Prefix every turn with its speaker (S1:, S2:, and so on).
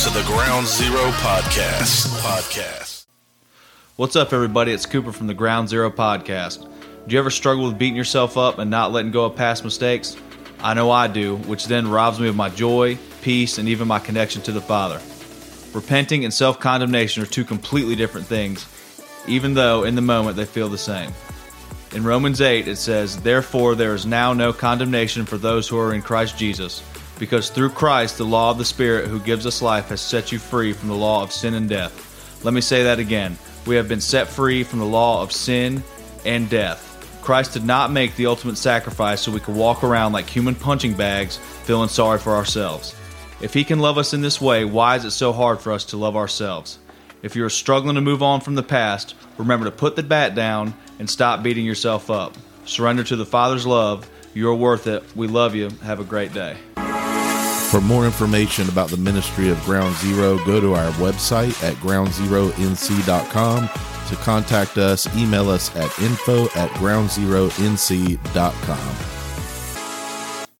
S1: to the Ground Zero Podcast.
S2: What's up, everybody? It's Cooper from the Ground Zero Podcast. Do you ever struggle with beating yourself up and not letting go of past mistakes? I know I do, which then robs me of my joy, peace, and even my connection to the Father. Repenting and self-condemnation are two completely different things, even though in the moment they feel the same. In Romans 8, it says, "Therefore there is now no condemnation for those who are in Christ Jesus, because through Christ the law of the Spirit who gives us life has set you free from the law of sin and death." Let me say that again. We have been set free from the law of sin and death. Christ did not make the ultimate sacrifice so we could walk around like human punching bags, feeling sorry for ourselves. If He can love us in this way, why is it so hard for us to love ourselves? If you're struggling to move on from the past, remember to put the bat down and stop beating yourself up. Surrender to the Father's love. You're worth it. We love you. Have a great day.
S1: For more information about the ministry of Ground Zero, go to our website at groundzeronc.com. To contact us, email us at info@groundzeronc.com.